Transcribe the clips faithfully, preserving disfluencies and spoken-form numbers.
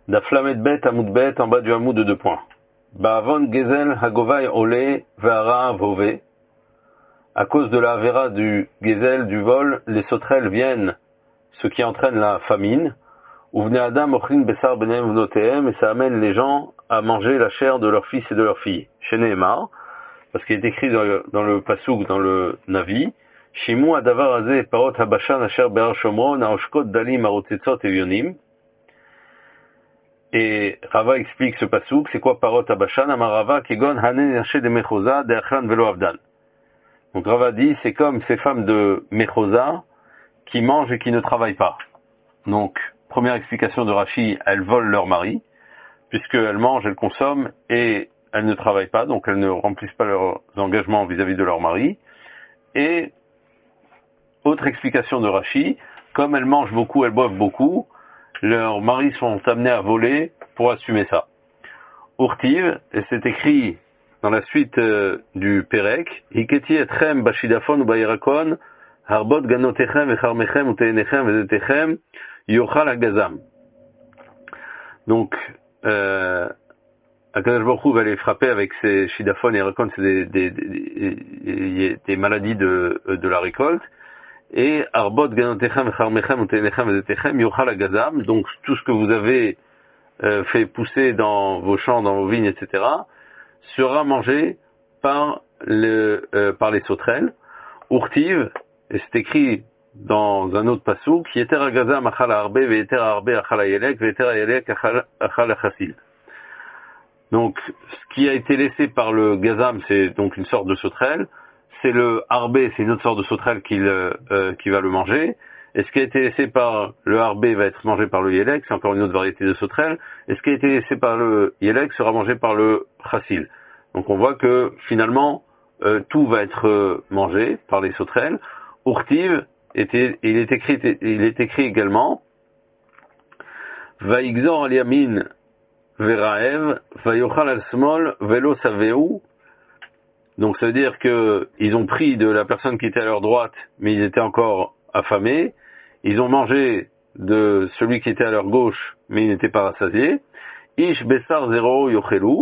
Daflamet bet Hamoud bet en bas du Hamoud de deux points. Ba'avon gezel hagovai ole ve'ara vove. À cause de la avera du gezel, du vol, les sauterelles viennent, ce qui entraîne la famine. Uvne adam ochlin besar benem vnotehem, et ça amène les gens à manger la chair de leurs fils et de leurs filles. Chez Nehemar, parce qu'il est écrit dans le, dans le Pasouk, dans le Navi, Shimu adavar azeh parot habashan asher be'ar shomron aoshkot dalim arotzetzot evionim. Et Rava explique ce pasouk, c'est quoi parot habashan amarava kegon hanen yaché de mechosa de achlan velo avdan. Donc Rava dit, c'est comme ces femmes de mechosa qui mangent et qui ne travaillent pas. Donc, première explication de Rashi, elles volent leur mari, puisqu'elles mangent, elles consomment et elles ne travaillent pas, donc elles ne remplissent pas leurs engagements vis-à-vis de leur mari. Et autre explication de Rashi, comme elles mangent beaucoup, elles boivent beaucoup, leurs maris sont amenés à voler pour assumer ça. Urtiv, et c'est écrit dans la suite euh, du Perek, Hiketi etchem bashidafon ou bayirakon, harbot ganotechem vecharmechem uteinechem vezetechem, yochal agazam. Donc, euh, Akadosh Baruch Hu va les frapper avec ces shidafon et rakon, c'est des, des, des, des, des maladies de, de la récolte. Et arbot ganotechem vecharmechem uteinechem vezetechem, yochal agazam. Donc, tout ce que vous avez euh, fait pousser dans vos champs, dans vos vignes, et cetera, sera mangé par, le, euh, par les sauterelles. Urtiv, et c'est écrit dans un autre pasouk, qui était agazam achal arbe, ve'eter arbe achal ayelek, ve'eter ayelek achal achasil. Donc, ce qui a été laissé par le gazam, c'est donc une sorte de sauterelle. C'est le arbe, c'est une autre sorte de sauterelle qui, le, euh, qui va le manger. Et ce qui a été laissé par le arbe va être mangé par le yelek, c'est encore une autre variété de sauterelle. Et ce qui a été laissé par le yelek sera mangé par le chassil. Donc on voit que finalement, euh, tout va être euh, mangé par les sauterelles. Urtiv, était, il, est écrit, il est écrit également, Vaigzor al yamin veraev, vayochal al smol, velo saveu. Donc ça veut dire que ils ont pris de la personne qui était à leur droite, mais ils étaient encore affamés. Ils ont mangé de celui qui était à leur gauche, mais ils n'étaient pas rassasiés. Ish besar zero yochelu,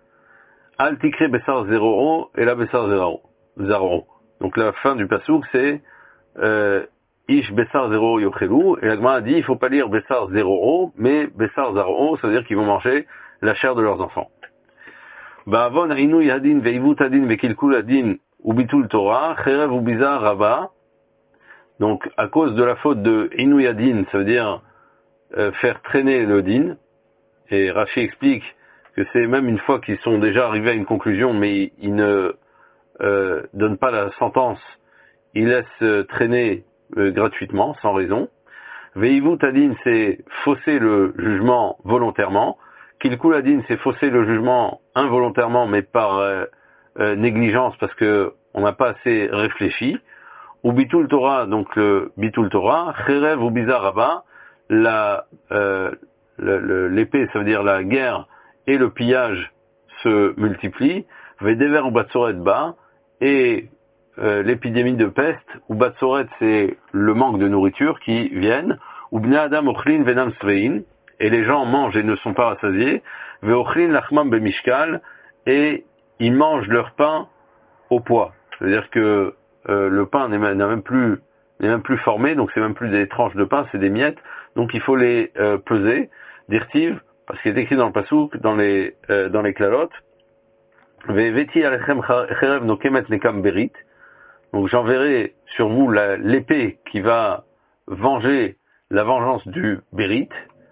al tikre besar zero, et la besar zero. Donc la fin du pasouk c'est euh, Ish besar zero yochelu, et la Gemara a dit il faut pas lire besar zero, mais besar zero, ça veut dire qu'ils vont manger la chair de leurs enfants. Ba'avon inu yadin ve'ivut adin ve'kilkul adin ubitul Torah, cherev ubiza raba. Donc, à cause de la faute de inu yadin, ça veut dire euh, faire traîner le din. Et Rashi explique que c'est même une fois qu'ils sont déjà arrivés à une conclusion, mais ils ne euh, donnent pas la sentence, ils laissent euh, traîner euh, gratuitement, sans raison. Ve'ivut adin, c'est fausser le jugement volontairement. Kilkul adin, c'est fausser le jugement involontairement, mais par euh, euh, négligence, parce que on n'a pas assez réfléchi. Ou bitul Torah, donc le bitul Torah, cherev ou bizar rabba, la euh, le, le, l'épée, ça veut dire la guerre et le pillage se multiplient. Vedever ou batsoret ba, et euh, l'épidémie de peste, ou batsoret, c'est le manque de nourriture qui viennent. Ou bnei adam ochlin venam svein, et les gens mangent et ne sont pas rassasiés. Ve'ochlin lachmam bemishkal, et ils mangent leur pain au poids. C'est-à-dire que euh, le pain n'est même plus n'est même plus formé, donc c'est même plus des tranches de pain, c'est des miettes. Donc il faut les euh, peser, dirtiv, parce qu'il est écrit dans le pasouk, dans les euh, dans les clalotes. Ve'veti alechem cherev nokemet nekam berit. Donc j'enverrai sur vous la, l'épée qui va venger la vengeance du bérit.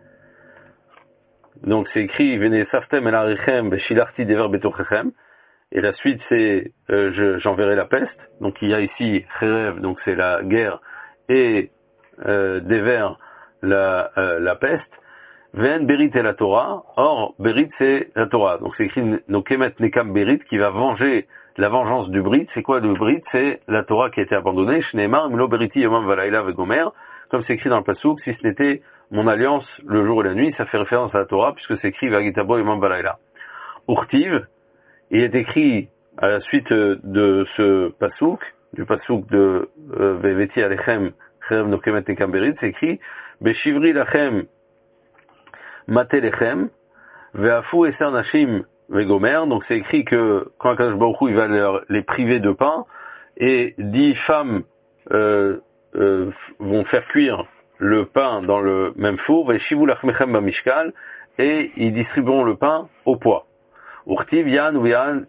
Donc c'est écrit Vene saftem el arichem beshilarti dever betochechem. Et la suite c'est euh, je, j'enverrai la peste. Donc il y a ici cherev, donc c'est la guerre, et euh, dever, la, euh, la peste. Ven berit et la Torah. Or berit c'est la Torah. Donc c'est écrit nokemet nekam berit, qui va venger la vengeance du brit. C'est quoi le brit? C'est la Torah qui a été abandonnée. Shneimar milo beriti yomam valaila vegomer. Comme c'est écrit dans le pasouk, si ce n'était mon alliance le jour et la nuit, ça fait référence à la Torah, puisque c'est écrit Vagitabo Yomam Balayla. Urtiv, il est écrit à la suite de ce pasouk, du pasouk de Veveti Alechem Cherev Nokemet Nekam Berit, c'est écrit Beshivri Lachem Matelechem, Ve'afu Eser Nashim Vegomer. Donc c'est écrit que quand Akadosh Baruch Hu, il va leur, les priver de pain, et dix femmes euh, euh, vont faire cuire le pain dans le même four, Ve'shivu Lachmechem Bamishkal, et ils distribueront le pain au poids. Urtiv Yan ou Yan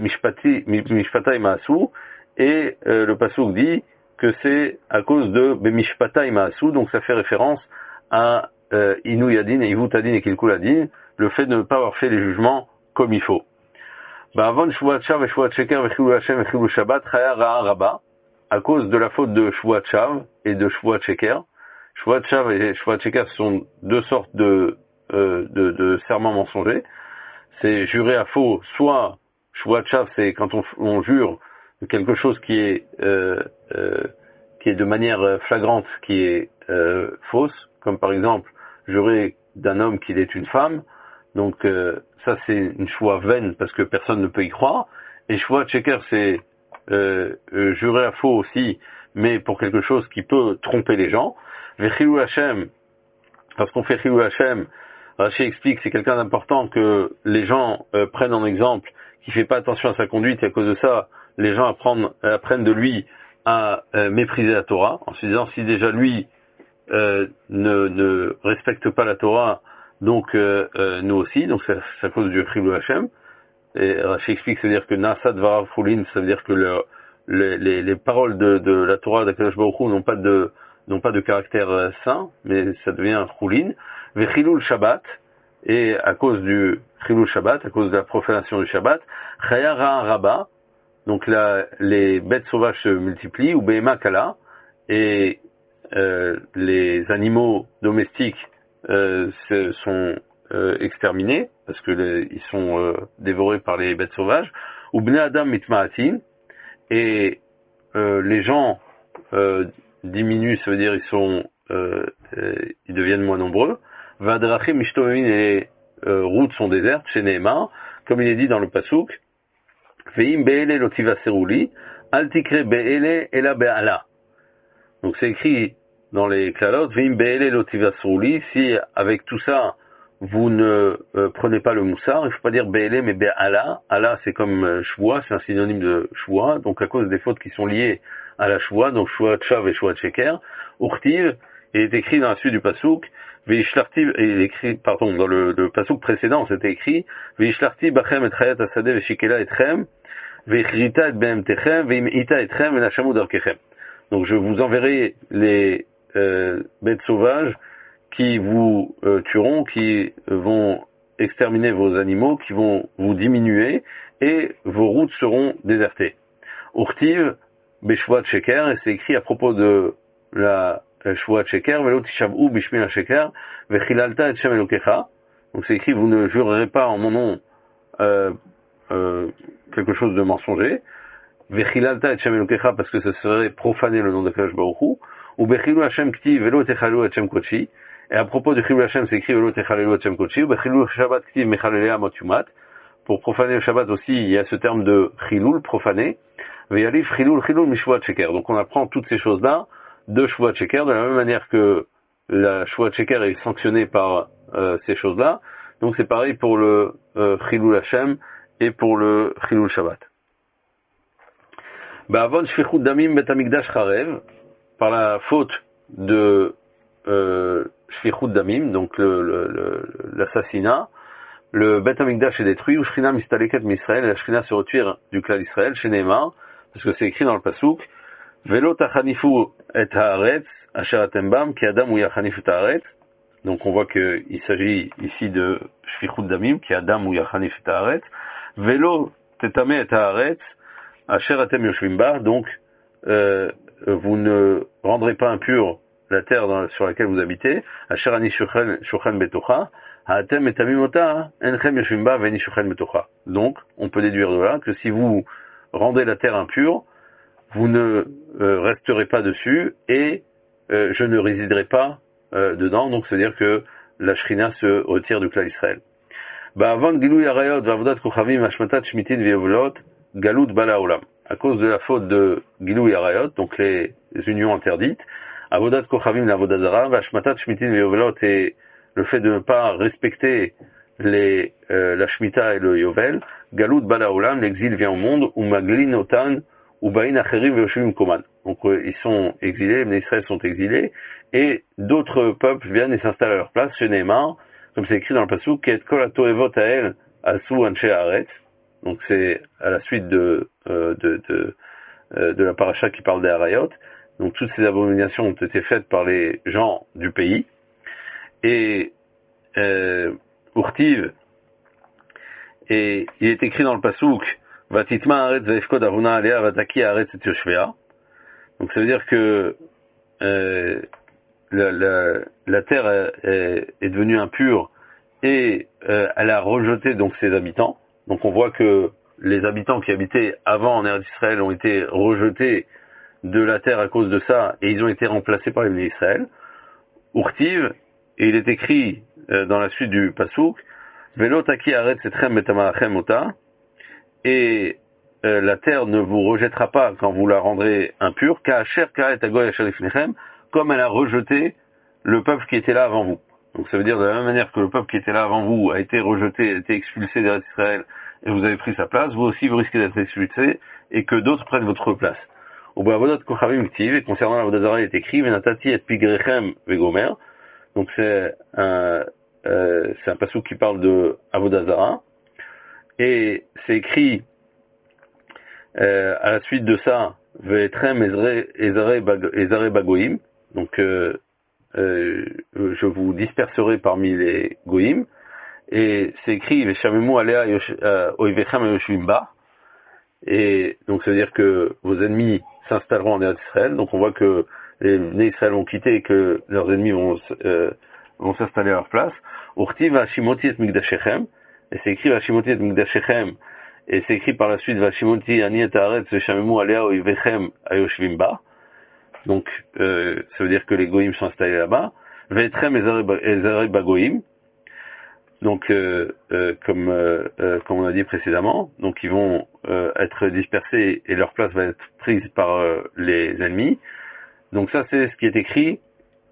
Bemishpatai Maasu, et euh, le pasuk dit que c'est à cause de Bemishpatai Maasu, donc ça fait référence à euh, Inu Yadin et Ivutadin et Kilkuladin, le fait de ne pas avoir fait les jugements comme il faut. Ba'avon Shvuat Shav et Shvuat Sheker v'chilul Hashem v'chilul Shabbat Chaya Ra'a Rabba, à cause de la faute de Shvuat Shav et de Shvuat Sheker. Shvuat Shav et Shvuat Sheker sont deux sortes de, euh, de, de serments mensongers. C'est jurer à faux, soit Shvuat Shav, c'est quand on, on jure quelque chose qui est euh, euh, qui est de manière flagrante, qui est euh, fausse, comme par exemple jurer d'un homme qu'il est une femme. Donc euh, ça c'est une shvoa vaine parce que personne ne peut y croire. Et shvoa sheker, c'est euh, euh, jurer à faux aussi, mais pour quelque chose qui peut tromper les gens. Vechilul Hashem, parce qu'on fait Chilul Hashem, Rashi explique, c'est quelqu'un d'important que les gens euh, prennent en exemple, qui fait pas attention à sa conduite, et à cause de ça, les gens apprennent, apprennent de lui à euh, mépriser la Torah, en se disant si déjà lui euh, ne, ne respecte pas la Torah, donc euh, euh, nous aussi, donc c'est à cause du Chilul Hashem. Et Rashi explique, c'est-à-dire que Nasa Dvarav Chulin, ça veut dire que le, le, les, les paroles de, de la Torah d'Akadosh Baruch Hu n'ont pas de n'ont pas de caractère euh, saint, mais ça devient un Chulin. Vechilul Shabbat, et à cause du Chilul Shabbat, à cause de la profanation du Shabbat, Chaya Ra'a Rabba, donc là, les bêtes sauvages se multiplient, ou Behema Kala, et euh, les animaux domestiques euh, se, sont euh, exterminés, parce que les, ils sont euh, dévorés par les bêtes sauvages, ou Bnei Adam Mitma'atin, et euh, les gens euh, diminuent, ça veut dire ils sont euh, euh, ils deviennent moins nombreux. Vadrachim Mishtomim, et les euh, routes sont désertes, chez Nehemar, comme il est dit dans le Pasuk, Ve'im be'ele lo tivaseruli, al tikre be'ele ela be'ala. Donc c'est écrit dans les Klalot, Ve'im be'ele lo tivaseruli, si avec tout ça vous ne euh, prenez pas le moussard, il faut pas dire be'ele mais be'ala. Allah c'est comme euh, shvoa, c'est un synonyme de shvoa, donc à cause des fautes qui sont liées à la shvoa, donc shvoa tchav et shvoa sheker. Urtiv, il est écrit dans la suite du pasuk, Ve'ishlarti, et il est écrit, pardon, dans le, le pasuk précédent, c'était écrit, Ve'ishlarti bachem et chayat asade ve'shikela etchem, ve'ichrita et be'emtechem, ve'imita etchem, ve'nashamu darkechem. Donc je vous enverrai les euh, bêtes sauvages qui vous euh, tueront, qui vont exterminer vos animaux, qui vont vous diminuer, et vos routes seront désertées. Urtiv, Beshvuat Sheker, et c'est écrit à propos de la Shvuat Sheker, Velo tishav'u bishmi ha-sheker, vechilalta et shem elokecha. Donc c'est écrit, vous ne jurerez pas en mon nom euh, euh, quelque chose de mensonger. Vechilalta et shem elokecha, parce que ce serait profaner le nom de Kadosh Baruch Hu. Ou Bechilul Hashem kti velo techalu et shem kochi. Et à propos du Chilul Hashem, c'est écrit velo techalelu et shem kochi. Ou Bechilul Shabbat kti mechalelea mot yumat. Pour profaner le Shabbat aussi, il y a ce terme de Chilul, profaner. Ve'yalif Chilul Chilul mishvuat sheker. Donc on apprend toutes ces choses-là de Shvuat Sheker, de la même manière que la Shvuat Sheker est sanctionnée par euh, ces choses-là. Donc c'est pareil pour le euh, Chilul Hashem et pour le Chilul Shabbat. Ba'avon shfichut damim bet hamikdash charev, par la faute de euh, shfichut damim, donc le, le, le, l'assassinat, le Bet Hamikdash est détruit, ou Shrina mistaleket misraël, et la Shrina se retire du clan d'Israël, chez Nehemar, parce que c'est écrit dans le pasuk, Velo tachanifu et haaretz, asher atem bam, ki adam ou yachanif et haaretz. Donc on voit qu'il s'agit ici de shfichut damim, ki adam ou yachanif et haaretz. Velo tetame et haaretz, asher atem yoshvim ba. Donc euh, vous ne rendrez pas impur la terre dans, sur laquelle vous habitez. Asher ani shuchen betocha. Haatem et tamimota, enchem yoshvim ba veni shuchen betocha. Donc on peut déduire de là que si vous rendez la terre impure, vous ne euh, resterez pas dessus, et euh, je ne résiderai pas euh, dedans, donc c'est-à-dire que la Shrina se retire du clan d'Israël. Ba'avon gilui arayot v'avodat kochavim hashmatat shmitin v'yevlot galut bala olam. À cause de la faute de gilui arayot, donc les unions interdites, avodat kochavim l'avodat zara, v'hashmatat shmitin v'yevlot, et le fait de ne pas respecter les, euh, la Shemitah et le Yovel, Galut Bala Olam, l'exil vient au monde, ou Maglin Otan, ou Bain Acherim Veoshuvim Koman. Donc euh, ils sont exilés, les Israël sont exilés, et d'autres peuples viennent et s'installent à leur place, chez Neymar, comme c'est écrit dans le Passouk, Ket Kol HaToevot Hael Asu Anshe Haaretz. Donc c'est à la suite de, euh, de, de, euh, de la paracha qui parle des Harayot. Donc toutes ces abominations ont été faites par les gens du pays. Et euh, Urtiv, et il est écrit dans le Passouk, Vatitma Haaretz Vaifkod Avuna Alea Vataki Haaretz et Yoshvea. Donc ça veut dire que euh, la, la, la terre est, est devenue impure et euh, elle a rejeté donc ses habitants. Donc on voit que les habitants qui habitaient avant en Eretz Israël ont été rejetés de la terre à cause de ça et ils ont été remplacés par les Bnei Israël. Urtiv, et il est écrit euh, dans la suite du Passouk, Velo taki haaretz etchem betamalachem ota, et euh, la terre ne vous rejettera pas quand vous la rendrez impure, ka'asher ka'et hagoy asher lifnechem, comme elle a rejeté le peuple qui était là avant vous. Donc ça veut dire de la même manière que le peuple qui était là avant vous a été rejeté, a été expulsé d'Eretz Israël, et vous avez pris sa place, vous aussi vous risquez d'être expulsé, et que d'autres prennent votre place. Au Ba'avodot Kochavim Ktiv, et concernant la Vodazara, il est écrit, Venatati et Pigrechem Vegomer. Donc c'est un, euh, c'est un passouk qui parle de Avodazara. Et c'est écrit, euh, à la suite de ça, Ve'etrem Ezare Bagoim. Donc, euh, euh, je vous disperserai parmi les Goïm. Et c'est écrit, Veshamemu Alea Oivechem Yoshvim Ba. Et donc ça veut dire que vos ennemis s'installeront en Eretz Israël. Donc on voit que les Bnei Israël vont quitter et que leurs ennemis vont, euh, vont s'installer à leur place. Urti Vashimoti et Migdashechem. Et c'est écrit Vashimoti et Migdashechem. Et c'est écrit par la suite Vashimoti Ani et Haaretz Veshamemu Alea Oivechem Ayoshvim Ba. Donc euh, ça veut dire que les Goïm sont installés là-bas. Ve'etrem Ezare Bagoïm. Donc, euh, euh, comme, euh, euh, comme on a dit précédemment, donc ils vont euh, être dispersés et leur place va être prise par euh, les ennemis. Donc ça, c'est ce qui est écrit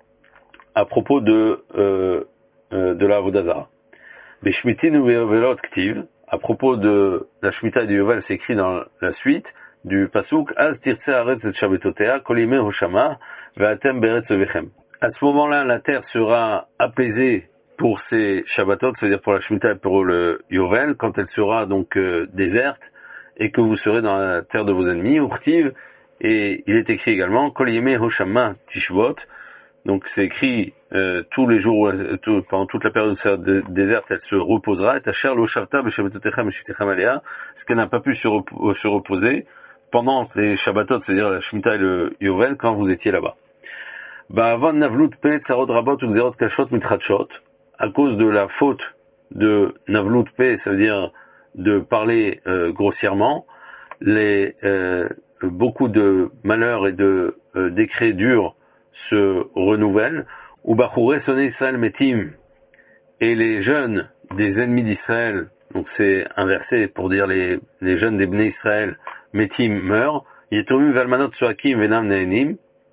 à propos de euh, euh, de la Avodazara. Beshmitin ou Yovelot Ktiv, à propos de la Shemitah et du Yovel, c'est écrit dans la suite du pasuk Az tirtse haaretz et shabetotea kol yimei hoshama ve'atem beretz ovechem. À ce moment-là, la terre sera apaisée pour ces Shabbatot, c'est-à-dire pour la Shemitah et pour le Yovel, quand elle sera donc euh, déserte, et que vous serez dans la terre de vos ennemis, Urtiv, et il est écrit également, Kol Yemei Hoshama Tishvot, donc c'est écrit euh, tous les jours, tout, pendant toute la période déserte, elle se reposera, et Asher Lo Shavta B'Shabbatotechem Eshivtechem Alea, ce qu'elle n'a pas pu se, rep- se reposer pendant les Shabbatot, c'est-à-dire la Shemitah et le Yovel, quand vous étiez là-bas. Ba'avon Navlut Pe Tzarot Rabot ou Gzerot Kashot Mitratshot, à cause de la faute de Navlut Pe, ça veut dire de parler euh, grossièrement, les, euh, beaucoup de malheurs et de euh, décrets durs se renouvellent. Ou Bachouré Sonné Israël Metim, et les jeunes des ennemis d'Israël, donc c'est inversé pour dire les, les jeunes des Bnei Israël, Metim meurent. Yetomim Valmanot Soakim Venam Nehenim,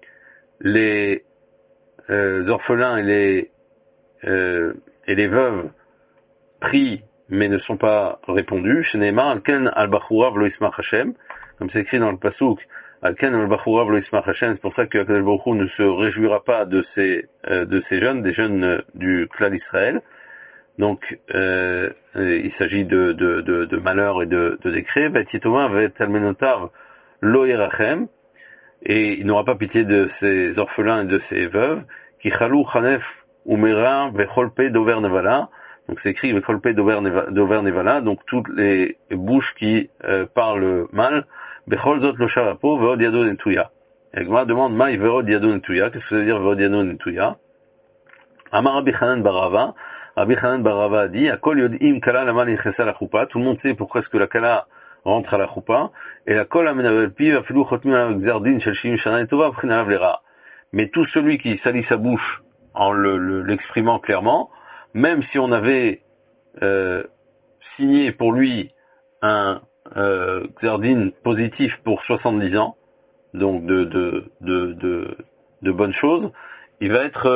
les euh, orphelins et les Euh, et les veuves prient mais ne sont pas répondus. Chez Neymar, Alken al-Bachurav lo Ismach Hashem, comme c'est écrit dans le Passouk, Alken al-Bachurav lo Ismach Hashem, c'est pour ça que Akadosh Baruch Hu ne se réjouira pas de ces, euh, de ces jeunes, des jeunes euh, du clan d'Israël. Donc, euh, il s'agit de, de, de, de malheurs et de, de décrets. Vet Yitoma vet Almenotav lo Yerachem, et il n'aura pas pitié de ces orphelins et de ces veuves, qui chalou chanef Umera vecholpe dover nevala, donc c'est écrit vecholpe dover nevala, donc toutes les bouches qui euh, parlent mal, bechol zot lo sharapo veod yado netuya. Et Gemara demande maï veod yado netuya, qu'est-ce que ça veut dire veod yado netuya? Amar Rabbi Chanan Barava, Rabbi Chanan Barava a dit, akol yodim kala lama nichesa la choupa, tout le monde sait pourquoi est-ce que la kala rentre à la choupa, et la kol amenavel piv afilu chotmi alav gzardin shel shivim shana etova prin alav lera. Mais tout celui qui salit sa bouche en le, le, l'exprimant clairement, même si on avait euh, signé pour lui un euh, xardin positif pour soixante-dix ans, donc de, de, de, de, de bonnes choses, il va être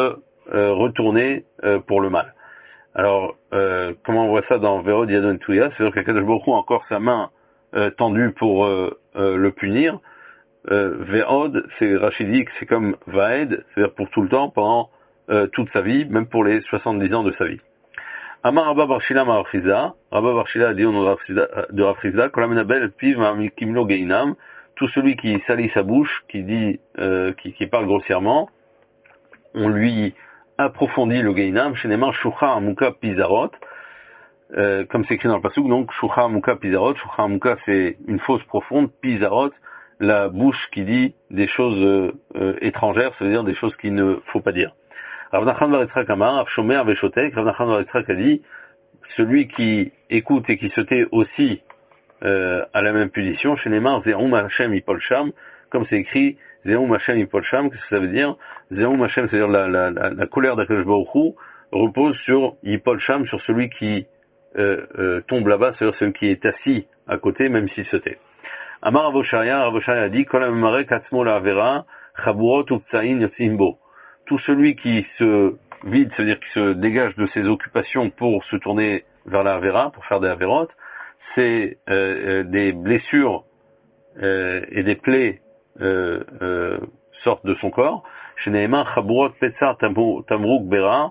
euh, retourner euh, pour le mal. Alors, euh, comment on voit ça dans Verod Yadon Touya? C'est-à-dire qu'Akadosh Baruch Hu a encore sa main euh, tendue pour euh, euh, le punir. Euh, Ve'od, c'est rachidique, c'est comme Vaed, c'est-à-dire pour tout le temps, pendant euh, toute sa vie, même pour les soixante-dix ans de sa vie. Amar Rabba Barshila Ma'archiza, Rabba Barshila a dit au nom de Rafrizda, Kolamenabel Piv Ma'amikimlo Geinam, tout celui qui salit sa bouche, qui dit, euh, qui, qui parle grossièrement, on lui approfondit le Geinam, Shenemar Shucha Amuka Pizarot, euh, comme c'est écrit dans le Pasuk, donc Shucha Amuka Pizarot, Shucha Amuka c'est une fosse profonde, Pizarot, la bouche qui dit des choses euh, euh, étrangères, ça veut dire des choses qu'il ne faut pas dire. Rav Nachman bar Yitzchak Amar, Rav Shomer Veshotek, Rav Nachman bar Yitzchak a dit, celui qui écoute et qui se tait aussi euh, à la même punition, chez Neymar, Zerum Hashem Yipol Sham, comme c'est écrit, Zerum Hashem Yipol Sham, qu'est-ce que ça veut dire? Zerum Hashem, c'est-à-dire la, la, la, la colère d'Akadosh Baruch Hu repose sur Yipol Sham, sur celui qui euh, euh, tombe là-bas, c'est-à-dire celui qui est assis à côté, même s'il se tait. Amar Avoshaya, Avoshaya a dit, Kol Amare Katzmo la Avera, Chaburot Uptsain Yotzimbo. Tout celui qui se vide, c'est-à-dire qui se dégage de ses occupations pour se tourner vers la Avera, pour faire des Averot, c'est euh, euh, des blessures euh, et des plaies euh, euh, sortent de son corps. Chez Nehemar, Chaburot Petzar Tamrouk Bera,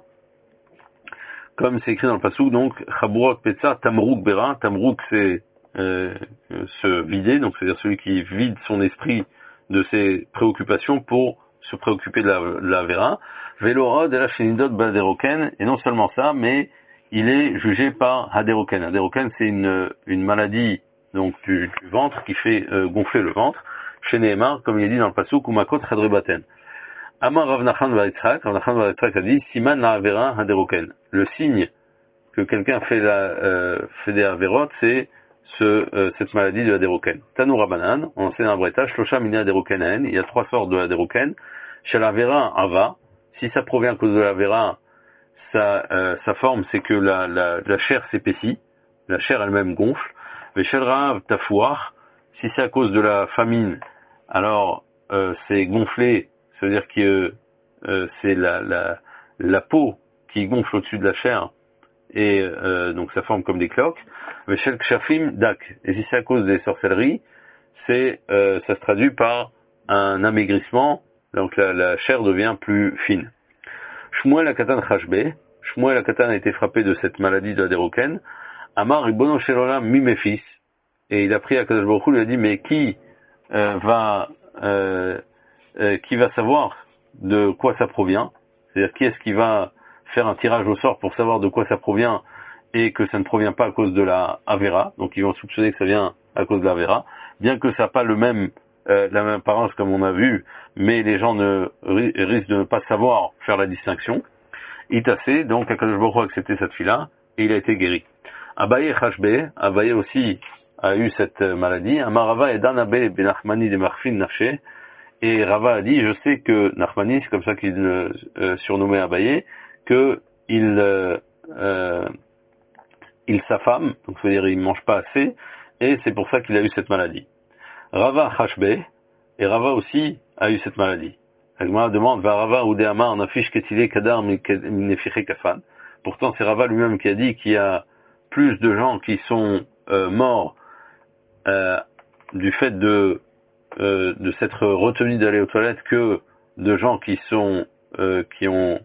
comme c'est écrit dans le Passouk, donc Chaburot Petzar Tamrouk Bera, Tamrouk c'est euh, se vider, donc c'est-à-dire celui qui vide son esprit de ses préoccupations pour se préoccuper de la, de la Vera. Velorod et la Shenidot Baderoken, et non seulement ça, mais il est jugé par Haderoken. Haderoken, c'est une, une maladie donc du, du ventre qui fait euh, gonfler le ventre. Chez Nehemar, comme il est dit dans le Pasuk, Umakot Chadrebaten. Amar Rav Nachman bar Yitzchak, Rav Nachman bar Yitzchak a dit, Siman la Avera Haderoken. Le signe que quelqu'un fait, la, euh, fait des Averot, c'est ce, euh, cette maladie de Haderoken. Tanou Rabanan, on enseigne un bretage, Shlosha Mini Haderoken, il y a trois sortes de Haderoken. Chez la Avera, Ava, si ça provient à cause de la Avera, sa, euh, sa forme, c'est que la, la, la chair s'épaissit, la chair elle-même gonfle. Mais chez le Rav Tafouar, si c'est à cause de la famine, alors euh, c'est gonflé, c'est-à-dire que euh, c'est la, la, la peau qui gonfle au-dessus de la chair, et euh, donc ça forme comme des cloques. Mais chez le Kshafim, Dak. Et si c'est à cause des sorcelleries, c'est euh, ça se traduit par un amaigrissement, donc la, la chair devient plus fine. Shmuel Akatan Chashbe, Shmuel Akatan a été frappé de cette maladie de la Haderoken. Amar Ribono Shel Olam mi mes fils, et il a pris à Kadosh Baruch Hu, il a dit, mais qui euh, va euh, euh, qui va savoir de quoi ça provient? C'est-à-dire qui est-ce qui va faire un tirage au sort pour savoir de quoi ça provient et que ça ne provient pas à cause de la Avera, donc ils vont soupçonner que ça vient à cause de la Avera, bien que ça n'a pas le même euh, la même apparence comme on a vu, mais les gens ne risquent de ne pas savoir faire la distinction. Itassé, donc Akadosh Baruch Hu a accepté cette fille-là, et il a été guéri. Abaye Chashbe, Abaye aussi a eu cette maladie. Amarava et Danabe Benachmani de Marfin Naché, et Rava a dit, je sais que Nachmani, c'est comme ça qu'il le euh, surnommait Abaye, que il euh, euh, il s'affame, donc c'est-à-dire il mange pas assez, et c'est pour ça qu'il a eu cette maladie. Rava Chashbe, et Rava aussi a eu cette maladie. Agma demande, va Rava ou Deama en affiche qu'est-il kadar minefiche kafan. Pourtant c'est Rava lui-même qui a dit qu'il y a plus de gens qui sont euh, morts euh, du fait de euh, de s'être retenus d'aller aux toilettes que de gens qui sont euh, qui ont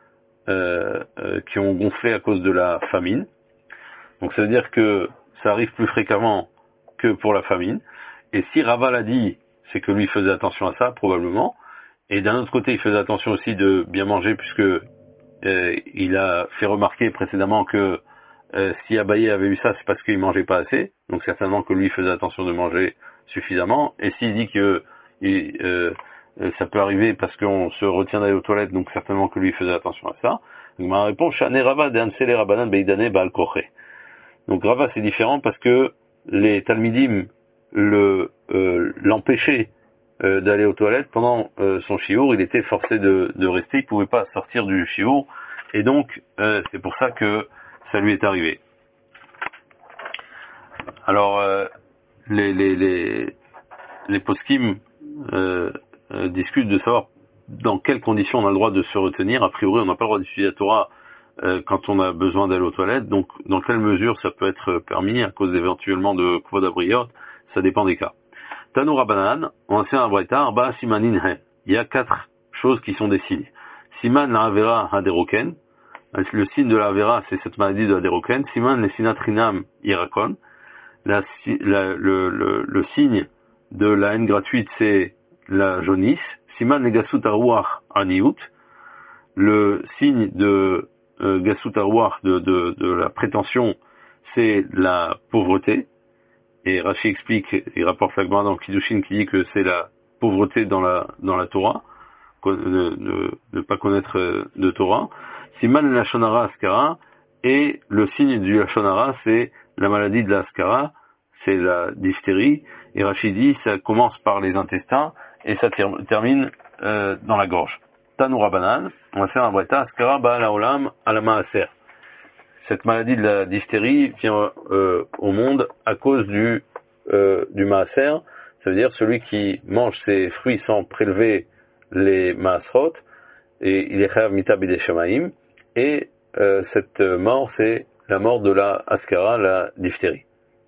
euh, euh, qui ont gonflé à cause de la famine. Donc ça veut dire que ça arrive plus fréquemment que pour la famine. Et si Rava l'a dit, c'est que lui faisait attention à ça, probablement. Et d'un autre côté, il faisait attention aussi de bien manger, puisque euh, il a fait remarquer précédemment que euh, si Abaye avait eu ça, c'est parce qu'il mangeait pas assez. Donc certainement que lui faisait attention de manger suffisamment. Et s'il dit que il, euh, ça peut arriver parce qu'on se retient d'aller aux toilettes, donc certainement que lui faisait attention à ça. Donc ma réponse, Shane Rava de Ansele Rabanan Beidane Baal Koché. Donc Rava c'est différent parce que les Talmidim le euh, l'empêchaient euh, d'aller aux toilettes pendant euh, son shiur, il était forcé de, de rester, il pouvait pas sortir du shiur, et donc euh, c'est pour ça que ça lui est arrivé. Alors euh, les les les les poskim euh, euh, discutent de savoir dans quelles conditions on a le droit de se retenir. A priori, on n'a pas le droit d'étudier la Torah euh, quand on a besoin d'aller aux toilettes. Donc, dans quelle mesure ça peut être permis à cause éventuellement de Kvod Abriot, ça dépend des cas. Tanou Rabbanan, on a fait un braïta, Arba Simanin He. Il y a quatre choses qui sont des signes. Siman la Avera Haderoken. Le signe de la Avera, c'est cette maladie de Haderoken. Siman le Sinatrinam Irakon. La, la, le, le, le signe de la haine gratuite, c'est la jaunisse. Siman le Gasut Arwach Aniout. Le signe de euh, Gasut Arwach, de, de, de la prétention, c'est la pauvreté. Et Rashi explique, il rapporte la Gemara dans Kiddushin qui dit que c'est la pauvreté dans la, dans la Torah, de ne pas connaître de Torah. Siman la Shonara Askara, et le signe du Lashonara, c'est la maladie de la Askara, c'est la diphtérie, et Rashi dit, ça commence par les intestins, et ça ter- termine euh, dans la gorge. Tanoura Banan, on va faire un braïta, Askara Baal Haolam Alama Aser. Cette maladie de la diphtérie vient euh, au monde à cause du, euh, du maaser, ça veut dire celui qui mange ses fruits sans prélever les maasrot, et il est chayav mita bidei shamaim, et euh, cette mort, c'est la mort de la askara, la diphtérie.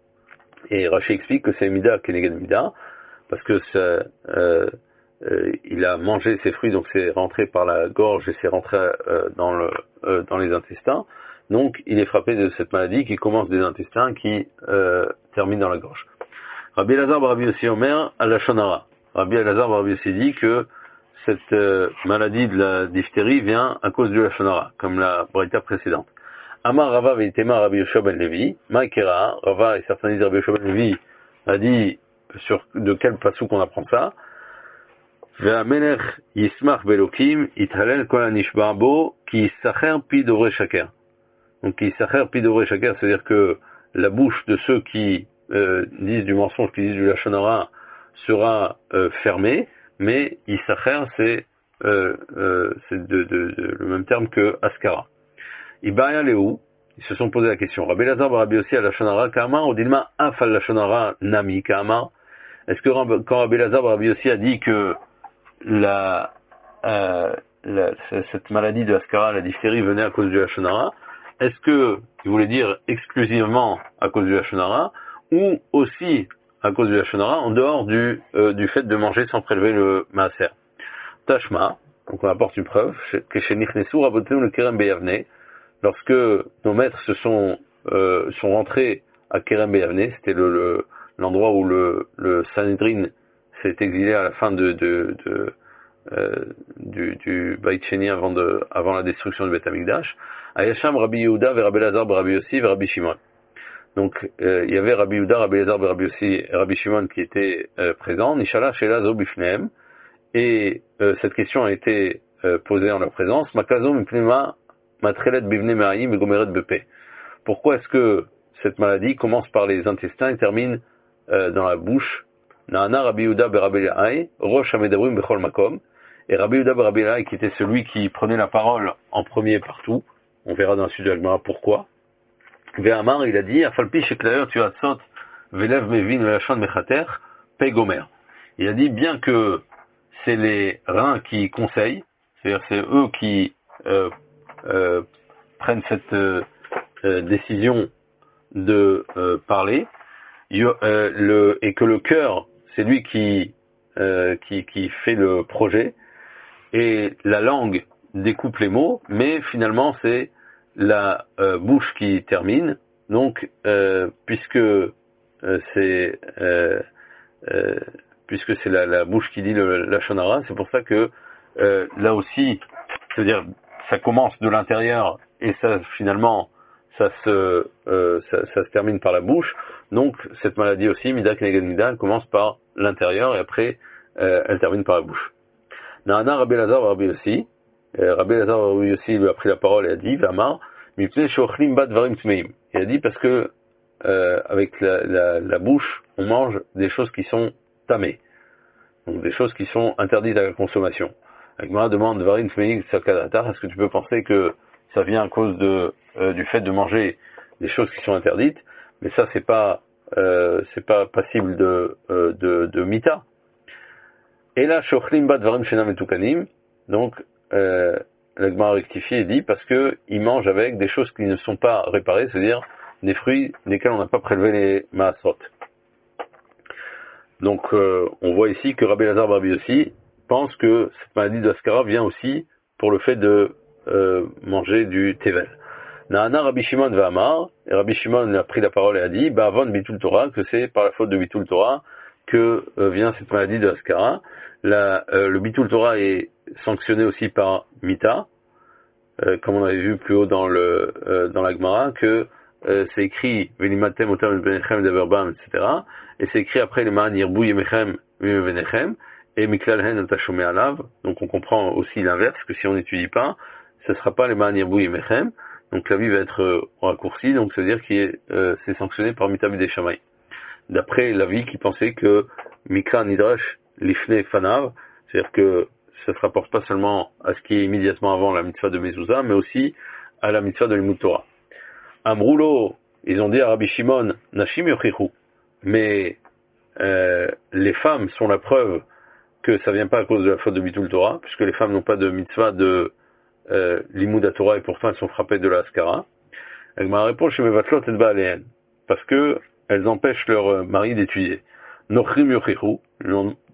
Et Rashi explique que c'est mida keneged mida, parce que ça, euh, euh, il a mangé ses fruits, donc c'est rentré par la gorge et c'est rentré euh, dans, le, euh, dans les intestins. Donc il est frappé de cette maladie qui commence des intestins, qui euh, termine dans la gorge. Rabbi Elazar bar Rabbi Yossi Omer à la Shonara. Rabbi Elazar bar Rabbi Yossi dit que cette euh, maladie de la diphtérie vient à cause du Lashonara, comme la braïta précédente. Amar Rava veitema Rabbi Yoshua ben Levi, Maïkera, Rava et certains disent Rabbi Yoshua ben Levi a dit sur de quel passouk on apprend ça. Ve'amelech yismach belokim ithalel kol hanishba bo ki yisacher pi dovrei shaker. Donc qui s'achère pidoré shaker, c'est-à-dire que la bouche de ceux qui euh, disent du mensonge, qui disent du lachonara, sera euh, fermée, mais isacher, c'est euh, euh, c'est de, de, de, le même terme que askara. Ibaya Leou, ils se sont posé la question. Rabbi Elazar bar Rabbi Yossi à lachonara kama, odilma af al lachonara nami kama. Est-ce que quand Rabbi Elazar bar Rabbi Yossi a dit que la, euh, la cette maladie de askara, la diphtérie, venait à cause du lachonara, est-ce que il voulait dire exclusivement à cause du Lashonara ou aussi à cause du Lashonara en dehors du, euh, du fait de manger sans prélever le maaser? Tashma, donc on apporte une preuve, que chez Nichnesu Rabotenu le Kerem Beyavne, lorsque nos maîtres se sont, euh, sont rentrés à Kerem Beyavne, c'était le, le, l'endroit où le, le Sanhedrin s'est exilé à la fin de, de, de Euh, du, du Beit Sheni avant, de, avant la destruction du Beit Hamikdash. Ayasham Rabbi Yehuda ve Rabbi Elazar Rabbi Yossi ve Rabbi Shimon. Donc euh, il y avait Rabbi Yehuda, Rabbi Elazar Rabbi Yossi et Rabbi Shimon qui étaient euh, présents. Nishala Shela Zo Bifneem. Et euh, cette question a été euh, posée en leur présence. Makazo Mipnema Matrelet Bivne Me'ayim ve Gomeret Bepe. Pourquoi est-ce que cette maladie commence par les intestins et termine euh, dans la bouche? Naana Rabbi Yehuda be Rabbi Elai Rosh Hamedabrim Bechol Makom. Et Rabbi Yehuda bar Rabbi Elai, qui était celui qui prenait la parole en premier partout, on verra dans le sujet de la Gemara pourquoi. Ve'amar, il a dit, Afalpi sheklayor tu atzot velev mevin velashon mechater pegomer. Il a dit, bien que c'est les reins qui conseillent, c'est-à-dire c'est eux qui euh, euh, prennent cette euh, euh, décision de euh, parler, yo, euh, le, et que le cœur, c'est lui qui, euh, qui, qui fait le projet, et la langue découpe les mots, mais finalement c'est la euh, bouche qui termine. Donc, euh, puisque euh, c'est euh, euh, puisque c'est la, la bouche qui dit le, la shonara, c'est pour ça que euh, là aussi, c'est-à-dire ça commence de l'intérieur et ça finalement ça se euh, ça, ça se termine par la bouche. Donc cette maladie aussi, mida keneged mida, elle commence par l'intérieur et après euh, elle termine par la bouche. Nahana Rabbi Elazar bar Rabbi Yossi, Rabbi Elazar bar Rabbi Yossi lui a pris la parole et a dit, Vamar, mipnei sheochlim bat dvarim tmeim. Il a dit parce que euh, avec la, la, la bouche, on mange des choses qui sont tamées, donc des choses qui sont interdites à la consommation. Agmara demande dvarim tmeim sakadatar, est-ce que tu peux penser que ça vient à cause de euh, du fait de manger des choses qui sont interdites? Mais ça c'est pas euh, c'est pas passible de euh, de, de mita. Et là, shochlim bat dvarim shenam etukanim, Donc, euh, la Gemara rectifie et dit parce que ils mangent avec des choses qui ne sont pas réparées, c'est-à-dire des fruits desquels on n'a pas prélevé les maasrot. Donc, euh, on voit ici que Rabbi Elazar Barbi aussi pense que cette maladie de Haskara vient aussi pour le fait de euh, manger du tevel. Nahana Rabbi Shimon V'Amar, et Rabbi Shimon a pris la parole et a dit, Ba'avon Bitul Torah, que c'est par la faute de Bitul Torah que euh, vient cette maladie de Haskara. La, euh, le Bitul Torah est sanctionné aussi par Mita, euh, comme on avait vu plus haut dans le euh, dans la Gemara, que euh, c'est écrit Velimatem Otam Benechem Deverbam, et cetera. Et c'est écrit après les Ma'an Yirbu Yemechem Benechem et Miklalhen Otashome Alav. Donc on comprend aussi l'inverse, que si on n'étudie pas, ce ne sera pas les Ma'an Yirbu Yemechem. Donc la vie va être euh, raccourcie, donc ça veut dire que euh, c'est sanctionné par Mitabi des Shamaï. D'après la vie qui pensait que Mikra Nidrash Lifne Fanav, c'est-à-dire que ça se rapporte pas seulement à ce qui est immédiatement avant la mitzvah de Mezouza, mais aussi à la mitzvah de Limud Torah. Amroulo, ils ont dit à Rabbi Shimon, Nashim Yochichu, mais euh, les femmes sont la preuve que ça vient pas à cause de la faute de Bitul Torah, puisque les femmes n'ont pas de mitzvah de euh, Limud Torah et pourtant elles sont frappées de la Haskara. Elle m'a répondu chez Mevatlot et Baaléen, parce que elles empêchent leur mari d'étudier. Nochrim Yochichu, ils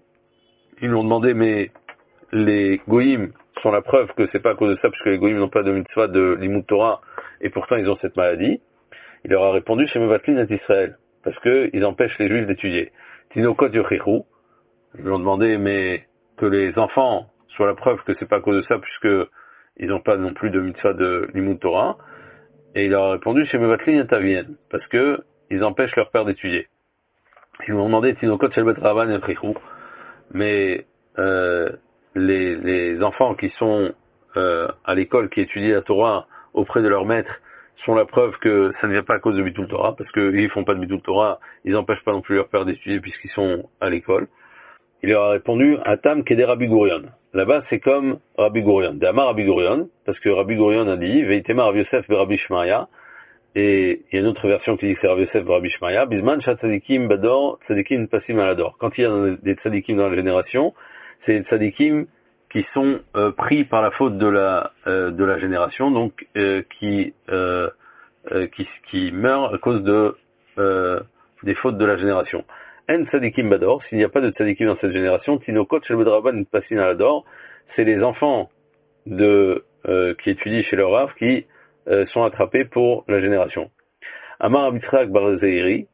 lui ont demandé, mais les goïms sont la preuve que c'est pas à cause de ça, puisque les goïms n'ont pas de mitzvah de Limud Torah, et pourtant ils ont cette maladie. Il leur a répondu, chez Mevatlin et Israël, parce que ils empêchent les juifs d'étudier. Tinokot Yochichu, ils lui ont demandé, mais que les enfants soient la preuve que c'est pas à cause de ça, puisque ils n'ont pas non plus de mitzvah de Limud Torah. Et il leur a répondu, chez Mevatlin et Tavien, parce que ils empêchent leur père d'étudier. Ils lui ont demandé, Tinokot Shelbet Ravan Yochichu, mais euh, les, les enfants qui sont euh, à l'école, qui étudient la Torah auprès de leur maître, sont la preuve que ça ne vient pas à cause de Bitul Torah, parce qu'ils font pas de Bitul Torah, ils n'empêchent pas non plus leur père d'étudier puisqu'ils sont à l'école. Il leur a répondu, Atam Keder Rabbi Gourion. Là-bas, c'est comme Rabbi Gourion. D'Amar Rabbi Gourion, parce que Rabbi Gourion a dit, Veitema Rabbi Yosef ve Rabbi Shmaya, et il y a une autre version qui dit que c'est Rabbi Yosef ve Rabbi Shmaya, Bisman Shat Tzadikim Bador, Tzadikim Pasim Alador. Quand il y a des Tzadikim dans la génération, c'est des Tzadikim qui sont euh, pris par la faute de la euh, de la génération, donc euh, qui, euh, euh, qui qui meurent à cause de euh, des fautes de la génération. En tzadikim bador, s'il n'y a pas de tzadikim dans cette génération, tinokot shel bedraban pasin alador, c'est les enfants de euh, qui étudient chez leur rav qui euh, sont attrapés pour la génération. Amar Rabbi Yitzhak bar Zeiri,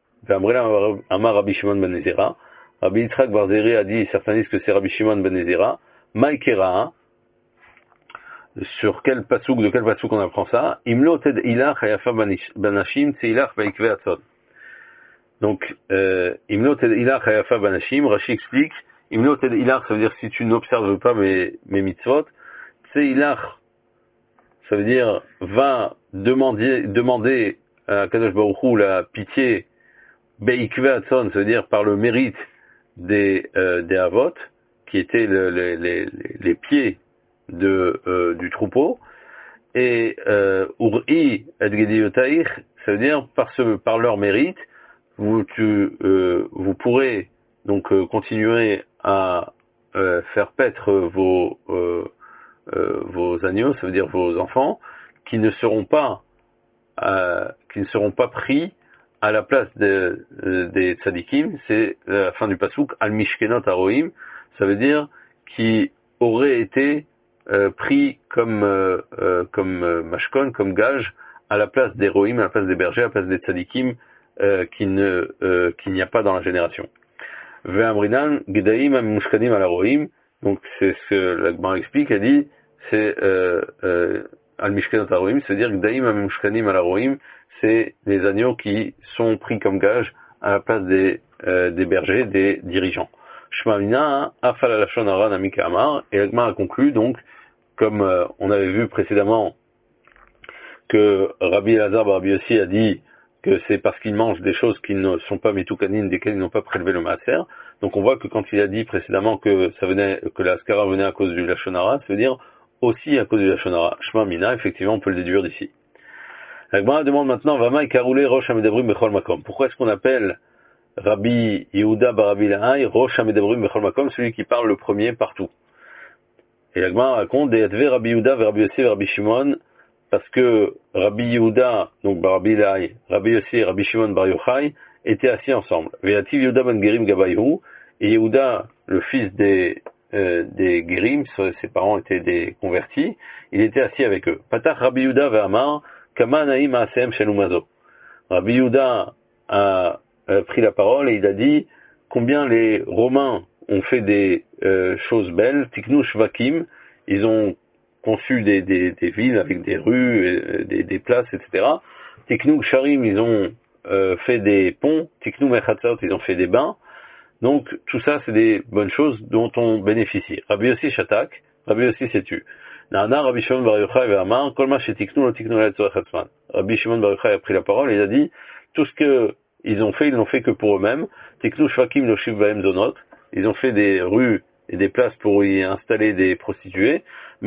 Amar Rabbi Shimon ben Nezira. Rabbi Yitzhak bar Zeiri a dit, certains disent que c'est Rabbi Shimon ben Nezira. Maïkera, sur quel pasouk, de quel pasouk on apprend ça? Imlo ted ilach hayafa banashim tseilach vaikve atzon. Donc, euh, Imlo ted ilach hayafa banashim, Rashi explique, Imlo ted ilach, ça veut dire si tu n'observes pas mes, mes mitzvot, tseilach, ça veut dire va demander, demander à Kadosh Baruch Hu la pitié, beikve atzon, ça veut dire par le mérite des, euh, des avot, qui étaient le, le, les, les pieds de, euh, du troupeau, et Uri et Gediyotaïr, ça veut dire par, ce, par leur mérite, vous, tu, euh, vous pourrez donc euh, continuer à euh, faire paître vos, euh, euh, vos agneaux, ça veut dire vos enfants, qui ne seront pas, euh, qui ne seront pas pris à la place de, de, des tzadikim. C'est la fin du pasouk, al mishkenot aroim, ça veut dire qui aurait été euh, pris comme euh, euh, comme euh, mashkon, comme gage, à la place des roim, à la place des bergers, à la place des tzadikim, euh, qui ne euh, qu'il n'y a pas dans la génération. Ve'amrinan gedaim amushkanim ala roim, donc c'est ce que la Gemara explique, elle dit, c'est euh, euh, al mishkenot aroim, c'est-à-dire gedaim amushkanim ala roim, c'est les agneaux qui sont pris comme gage à la place des euh, des bergers, des dirigeants. Shmamina, Afal Alashon Aran Amika Amar, et l'Agma a conclu, donc, comme euh, on avait vu précédemment, que Rabbi Elazar bar Rabbi Yossi a dit que c'est parce qu'ils mangent des choses qui ne sont pas métoukanines, desquelles ils n'ont pas prélevé le maaser. Donc on voit que quand il a dit précédemment que ça venait, que la Haskara venait à cause du Lashon Hara, ça veut dire aussi à cause du Lashon Hara. Shmamina, effectivement, on peut le déduire d'ici. L'Agma demande maintenant, Vama Ikaroulé Rosh Amedabrim Bechol Makom. Pourquoi est-ce qu'on appelle Rabbi Yehuda bar Rabbi Lahai, Rosh Hamedabrim Bechol Makom, celui qui parle le premier partout? Et la Gemara raconte des Yatve Rabbi Yehuda ve Rabbi Yossi ve Rabbi Shimon, parce que Rabbi Yehuda, donc Rabbi Ilai, Rabbi Yossi et Rabbi Shimon bar Yochai étaient assis ensemble. Ve'ativ Yehuda ben Gerim Gabayhu, et Yehuda, le fils des euh, des Gerim, ses parents étaient des convertis, il était assis avec eux. Patach Rabbi Yehuda ve'amar kama naim ma'asehem shel umazo. Rabbi Yehuda a euh, pris la parole et il a dit combien les Romains ont fait des euh, choses belles. Tiknu Shvakim, ils ont conçu des, des, des villes avec des rues, euh, des, des places, et cetera. Tiknu Sharim, ils ont euh, fait des ponts. Tiknu Mechatzot, ils ont fait des bains. Donc tout ça, c'est des bonnes choses dont on bénéficie. Rabbi Yossi Shatak, Rabbi Yossi s'est tu. Nana Rabbi Shimon bar Yochai ve'amar kol ma shetiknu lo tiknu le'atzorech atzman. Rabbi Shimon bar Yochai a pris la parole et il a dit tout ce que ils ont fait, ils l'ont fait que pour eux-mêmes. Tiknu Shvakim lo shiv bahem zonot. Ils ont fait des rues et des places pour y installer des prostituées.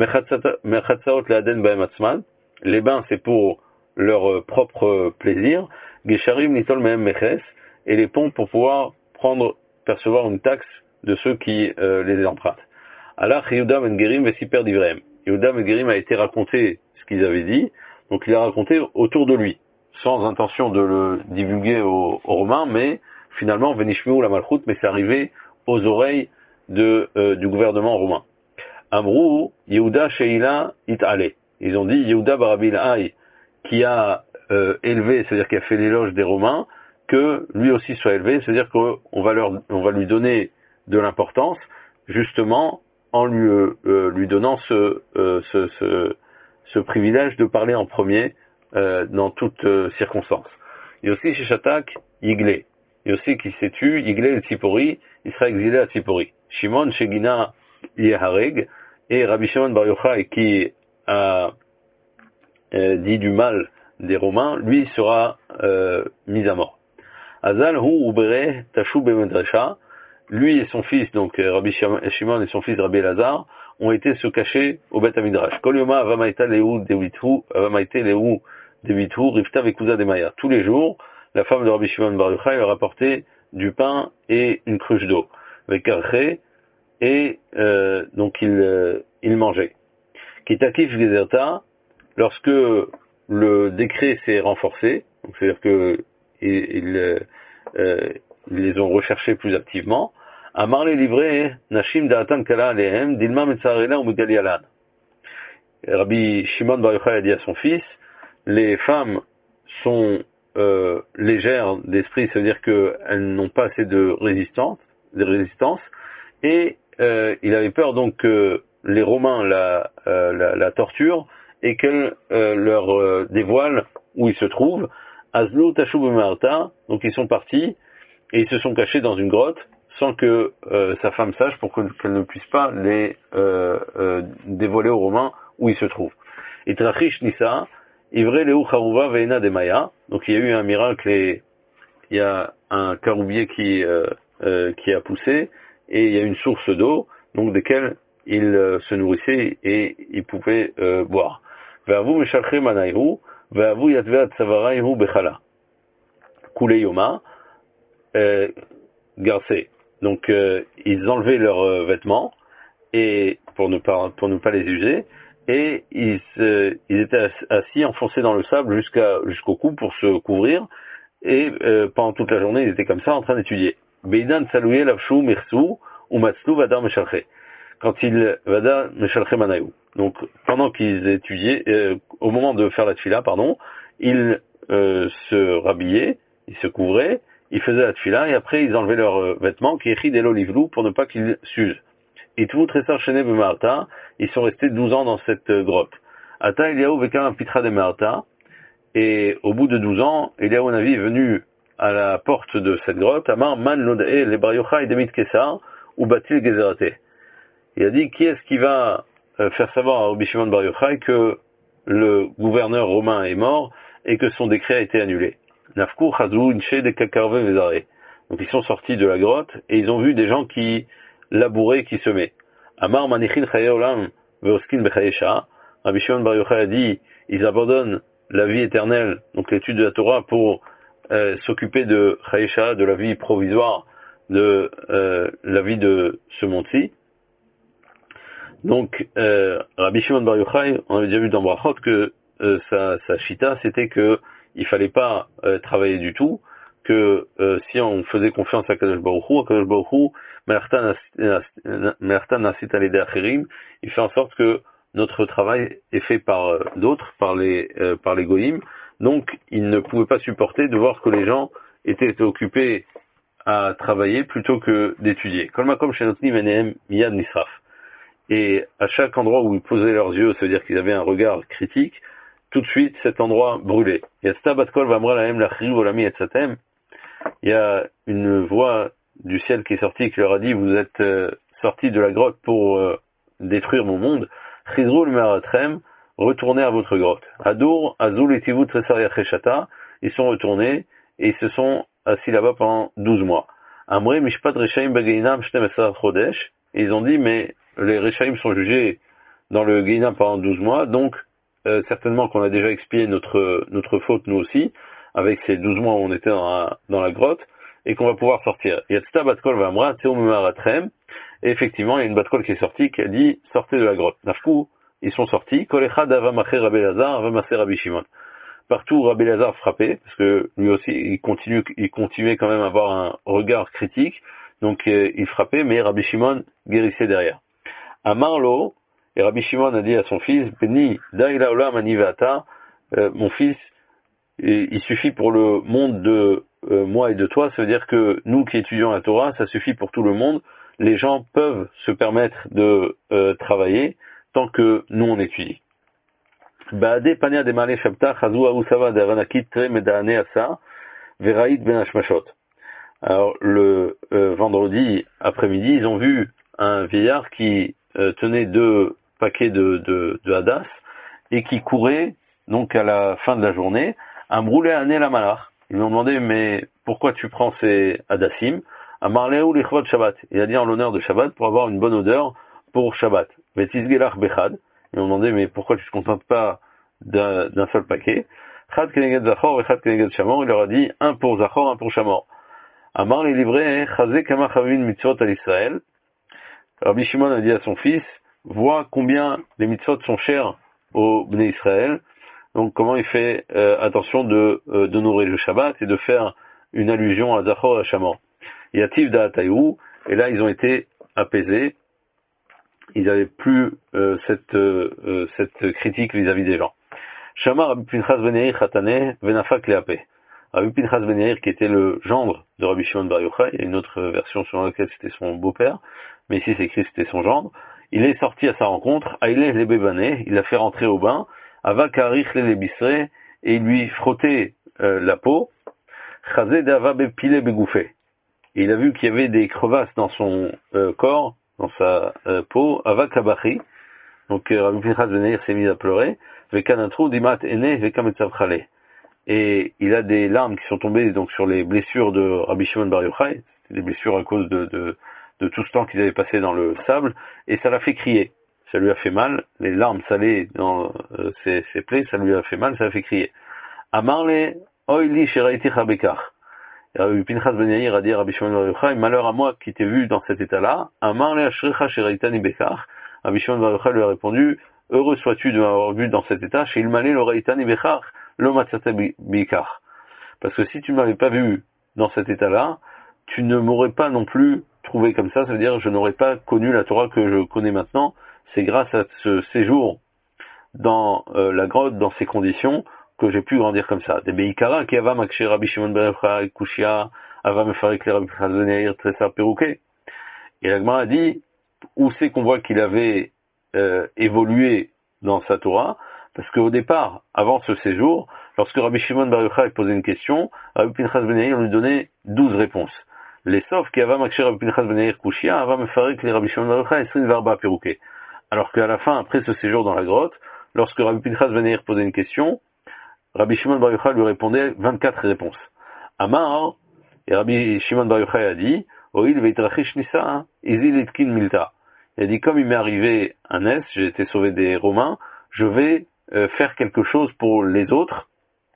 Mechatzaot le'aden bahem atzman. Les bains, c'est pour leur propre plaisir. Gesharim nitol mehem meches. Et les ponts pour pouvoir prendre, percevoir une taxe de ceux qui euh, les empruntent. Alors, Yehuda ben Gerim vesiper divrem. Yehuda ben Gerim a été raconté ce qu'ils avaient dit, donc il a raconté autour de lui, sans intention de le divulguer aux, aux Romains, mais finalement, venishmeu la malchut, mais c'est arrivé aux oreilles de, euh, du gouvernement romain. Amrou, Yehuda sheila it'ale. Ils ont dit, Yehuda barabil Haï, qui a euh, élevé, c'est-à-dire qui a fait l'éloge des Romains, que lui aussi soit élevé, c'est-à-dire qu'on va leur, on va lui donner de l'importance, justement, en lui, euh, lui donnant ce, euh, ce, ce, ce privilège de parler en premier euh, dans toutes euh, circonstances. Il y a aussi chez Shatak, Yiglé. Il y a aussi qui s'est tué, Yiglé et Tzipori, il sera exilé à Tzipori. Shimon, Shegina, Yehareg, et Rabbi Shimon bar Yochai, qui a euh, dit du mal des Romains, lui sera euh, mis à mort. Azal hu ubere tashu bemedresha. Lui et son fils, donc Rabbi Shimon et son fils Rabbi Elazar, ont été se cacher au Beth Amidrash. Kol yoma avamaita lehu debithu, avamaita lehu debithu, rifta vekuza demaya. Tous les jours, la femme de Rabbi Shimon bar Yochai leur apportait du pain et une cruche d'eau. Avec karché, et euh, donc il, euh, il mangeait. Kitakif gezerta, lorsque le décret s'est renforcé, donc c'est-à-dire que il, il, euh, ils les ont recherchés plus activement. Amar les livrés, Nashim da'atan kala alehem, dilma metzarela ou megalialan. Rabbi Shimon bar Yochai a dit à son fils, les femmes sont euh, légères d'esprit, c'est-à-dire qu'elles n'ont pas assez de résistance, de résistance, et euh, il avait peur donc que les Romains la, euh, la, la torturent et qu'elle euh, leur euh, dévoile où ils se trouvent. Azlu tashu b'me'arta, donc ils sont partis et ils se sont cachés dans une grotte sans que euh, sa femme sache pour qu'elle ne puisse pas les euh, euh, dévoiler aux Romains où ils se trouvent. Et Trachish Nissa, Ivre Leu Charuva Veena Demaya, donc il y a eu un miracle et il y a un caroubier qui, euh, euh, qui a poussé et il y a une source d'eau, donc desquelles il euh, se nourrissait et il pouvait euh, boire. Ve'avu Meshalche Manayhu, Ve'avu Yatveat Savarayhu Bechala. Koule Yoma, euh, Garcé. Donc euh, ils enlevaient leurs euh, vêtements et pour ne pas pour ne pas les user et ils, euh, ils étaient assis enfoncés dans le sable jusqu'à jusqu'au cou pour se couvrir et euh, pendant toute la journée ils étaient comme ça en train d'étudier. Beidan salouye lavshu mirsu ou matzlu vadar meshalche. Quand ils vadar meshalche manayu. Donc pendant qu'ils étudiaient, euh, au moment de faire la tfila, pardon, ils euh, se rhabillaient, ils se couvraient, ils faisaient la tfila et après ils enlevaient leurs euh, vêtements qui écrit des l'olivlou pour ne pas qu'ils s'usent. Et tout trésor chené b'Marta, ils sont restés douze ans dans cette euh, grotte. Ata Eliaou veka un pitra de Marta, et au bout de douze ans, Eliaou Navi est venu à la porte de cette grotte, Amar man lodae le bar Yochai demit kesar ou batil gezerate. Il a dit qui est-ce qui va euh, faire savoir à Rabbi Shimon bar Yochai que le gouverneur romain est mort et que son décret a été annulé. Nafku chazou inche de kakarve vezare. Donc ils sont sortis de la grotte et ils ont vu des gens qui labouraient, qui semaient. Amar manichin chaye olam veoskin bechayesha. Rabbi Shimon bar Yochai a dit ils abandonnent la vie éternelle, donc l'étude de la Torah, pour euh, s'occuper de chayesha, de la vie provisoire, de euh, la vie de ce monde-ci. Donc, euh, Rabbi Shimon Bar Yochai, on avait déjà vu dans Brachot que euh, sa, sa chita, c'était que il fallait pas euh, travailler du tout, que euh, si on faisait confiance à Kadosh Baruch Hu, à Kadosh Baruch Hu, Me'artan nasit alidei acherim, il fait en sorte que notre travail est fait par euh, d'autres, par les euh, par les goïms. Donc, il ne pouvait pas supporter de voir que les gens étaient occupés à travailler plutôt que d'étudier. Kol makom shenotnim enehem miyad nisraf. Et à chaque endroit où ils posaient leurs yeux, ça veut dire qu'ils avaient un regard critique, tout de suite cet endroit brûlait. Il y a une voix du ciel qui est sortie qui leur a dit, vous êtes euh, sortis de la grotte pour euh, détruire mon monde. Retournez à votre grotte. Adour, Azul et Tivut Resariacheshata, ils sont retournés et ils se sont assis là-bas pendant douze mois. Amre Mishpat Reshaim Bageinam Shtem Esar Chodesh, et ils ont dit, mais les Reshaim sont jugés dans le Geinam pendant douze mois, donc euh, certainement qu'on a déjà expié notre notre faute nous aussi, avec ces douze mois où on était dans la, dans la grotte, et qu'on va pouvoir sortir. Yatzta Batkol Vamra Tseumumaratrem, et effectivement, il y a une Batkol qui est sortie qui a dit, sortez de la grotte. Nafkou, ils sont sortis. Kolechad avamaché Rabbi Lazar, avamaché Rabbi Shimon. Partout, Rabbi Lazar frappait, parce que lui aussi, il continue, il continuait quand même à avoir un regard critique, donc euh, il frappait, mais Rabbi Shimon guérissait derrière. À Marlo, et Rabbi Shimon a dit à son fils, Beni, Daïla Olam Anivata, mon fils, il suffit pour le monde de euh, moi et de toi, ça veut dire que nous qui étudions la Torah, ça suffit pour tout le monde. Les gens peuvent se permettre de euh, travailler tant que nous on étudie. Baade pania de male shabta chazu ausava de avanakit tre medane asa veraït ben hashmashot. Alors le euh, vendredi après-midi, ils ont vu un vieillard qui euh, tenait deux paquets de, de, de hadas et qui courait donc à la fin de la journée. Amroulé ané la malach. Ils lui ont demandé, mais pourquoi tu prends ces hadassim? Amarleu lichvot Shabbat. Il a dit en l'honneur de Shabbat pour avoir une bonne odeur pour Shabbat. Vetisgelach bechad. Ils lui ont demandé, mais pourquoi tu te contentes pas d'un, d'un seul paquet? Chad keneged zachor et chad keneged shamor. Il leur a dit, un pour zachor, un pour shamor. Amar les livrés, chazé kama chavin mitzvot à l'Israël. Rabbi Shimon a dit à son fils, vois combien les mitzvot sont chers au Bnei Israël. Donc comment il fait euh, attention de euh, d'honorer le Shabbat et de faire une allusion à Zachor et à Shamor. Yativ da'atayou, et là ils ont été apaisés, ils n'avaient plus euh, cette euh, cette critique vis-à-vis des gens. Shamar Rabbi Pinchas ben Yair Chatane venafak leapé. Rabbi Pinchas ben Yair, qui était le gendre de Rabbi Shimon Bar Yochai, il y a une autre version selon laquelle c'était son beau-père, mais ici c'est écrit c'était son gendre. Il est sorti à sa rencontre, Aïleh les Bébané, il l'a fait rentrer au bain, Ava karich les bisré, et il lui frottait euh, la peau, Chazé d'ava bepile begoufé. Et il a vu qu'il y avait des crevasses dans son euh, corps, dans sa euh, peau, Ava kabachi. Donc euh, Rabbi Pinchas ben Yair s'est mis à pleurer, Vekanatru dimat ene vekametzav. Et il a des larmes qui sont tombées donc sur les blessures de Rabbi Shimon Bar Yochai, c'était des blessures à cause de, de, de tout ce temps qu'ils avaient passé dans le sable, et ça l'a fait crier. Ça lui a fait mal, les larmes salées dans euh, ses, ses plaies, ça lui a fait mal, ça l'a fait crier. Amarle oili sheraiti chabekar. Rabbi Pinchas ben Yair a dit à Rabbi Shimon Bar Yochai, malheur à moi qui t'ai vu dans cet état-là. Amarle ashrecha sheraitani bekar. Rabbi Shimon Bar Yochai lui a répondu, heureux sois-tu de m'avoir vu dans cet état, chez ilmale l'oreitani bekar, lo matzate bikar. Parce que si tu ne m'avais pas vu dans cet état-là, tu ne m'aurais pas non plus trouvé comme ça, ça veut dire que je n'aurais pas connu la Torah que je connais maintenant. C'est grâce à ce séjour dans euh, la grotte, dans ces conditions, que j'ai pu grandir comme ça. Des beikara qui ava makshé Rabbi Shimon Bar Yochai kushia ava mefarek le Rabbi Pinchas ben Yair tresar perouké. Et la Gemara a dit, où c'est qu'on voit qu'il avait euh, évolué dans sa Torah? Parce qu'au départ, avant ce séjour, lorsque Rabbi Shimon Bar Yochai posait une question, Rabbi Pinchas ben Yair lui donnait douze réponses. Les sauf qui ava makshé Rabbi Pinchas ben Yair kushia ava mefarek le Rabbi Shimon Bar Yochai esrin varba perouké. Alors qu'à la fin, après ce séjour dans la grotte, lorsque Rabbi Pinchas ben Yair posait une question, Rabbi Shimon Bar Yochai lui répondait vingt-quatre réponses. Amar, et Rabbi Shimon Bar Yochai a dit, Oil veitrachish nisa, izil itkin milta. Il a dit, comme il m'est arrivé un S, j'ai été sauvé des Romains, je vais euh, faire quelque chose pour les autres,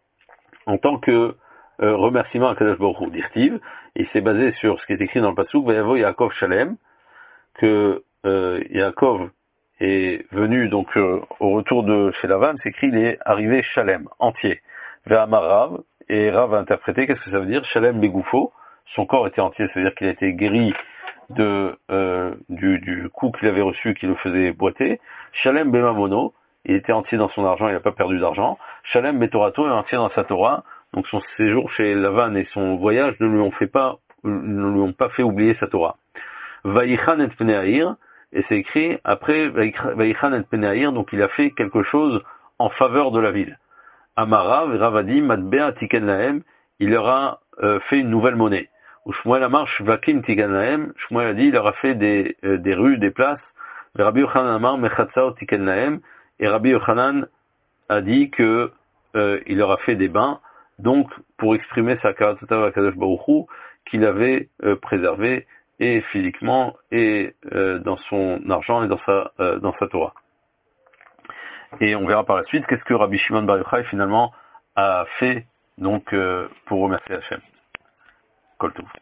en tant que euh, remerciement à Kadosh Baruch Hu, d'Irtiv. Il s'est basé sur ce qui est écrit dans le Pasuk, Vayavo Yaakov Shalem, que euh, Yaakov est venu donc euh, au retour de chez Lavan, c'est écrit il est arrivé Shalem, entier. Ve'amar Rav, et Rav a interprété, qu'est-ce que ça veut dire? Shalem begoufo, son corps était entier, c'est-à-dire qu'il a été guéri de euh, du, du coup qu'il avait reçu qui le faisait boiter. Shalem bemamono, il était entier dans son argent, il n'a pas perdu d'argent. Shalem betorato est entier dans sa Torah, donc son séjour chez Lavan et son voyage ne lui ont fait pas ne lui ont pas fait oublier sa Torah. Vaïchan et Pneahir, et c'est écrit après Vaïchan et Pneahir, donc il a fait quelque chose en faveur de la ville. Amarav, Ravadi, Matbea Tiken Lahem, il leur a euh, fait une nouvelle monnaie. Ou Shmuel Amar Shvakim Tiken Lahem, Shmuel a dit, il leur a fait des, euh, des rues, des places. Rabbi Yochanan Amar Mechatzao Tiken Lahem, et Rabbi Yochanan a dit que euh, il leur a fait des bains, donc pour exprimer sa Karatata Vakadosh Baruch Hu, qu'il avait euh, préservé et physiquement et euh, dans son argent et dans sa euh, dans sa Torah. Et on verra par la suite qu'est-ce que Rabbi Shimon Bar Yochai finalement a fait donc euh, pour remercier Hachem. Kol Tov.